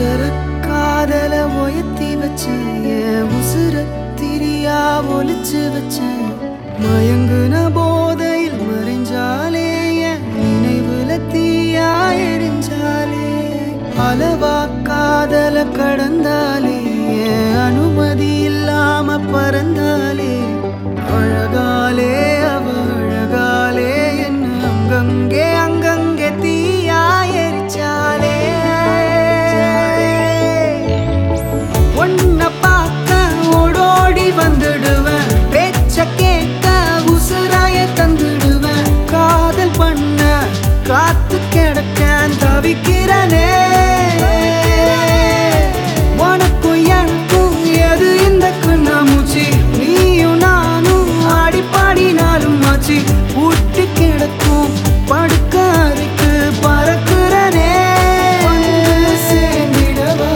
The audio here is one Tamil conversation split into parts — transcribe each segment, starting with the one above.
அசர காதல உயர்த்தி வச்சேன், என் உசுர திரியா ஒளிச்சு வச்சேன். மயங்குன போதையில் மறைஞ்சாலே, என் நினைவுல தீயா எரிஞ்சாலே. அளவா காதல கடந்தாலே, என் அனுமதி இல்லாம பறந்தாலே. அழகாலே அவ அழகாலே, என்ன அங்கங்கே அங்கங்கே தீயா எரிச்சாலே. ஒன்ன பார்க்க ஓடோடி வந்துடுவேன், பேச்ச கேட்க உசுராய தந்துடுவேன். காதல் பண்ண காத்து கிடக்க தவிக்கிறனே. உனக்கும் எனக்கும் எது இந்த கண்ணாமூச்சி, நீயும் நானும் ஆடி பாடினாலும் ஆச்சு. ஊட்டி கிடக்கும் படுக்க அறைக்கு பறக்கிறனே. சேர்ந்திடவா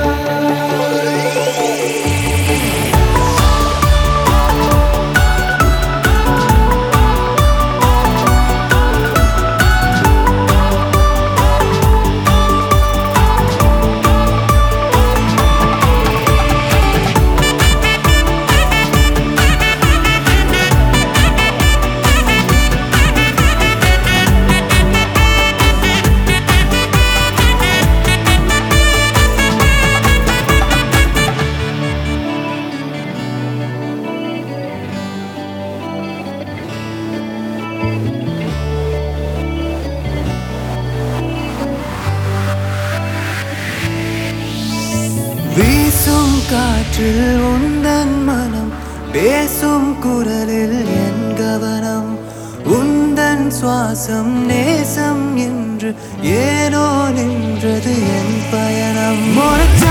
வீசும் காற்றில் உந்தன் மனம், பேசும் குரலில் என் கவனம். உந்தன் சுவாசம் நேசம் என்று ஏனோ நின்றது என் பயணம்.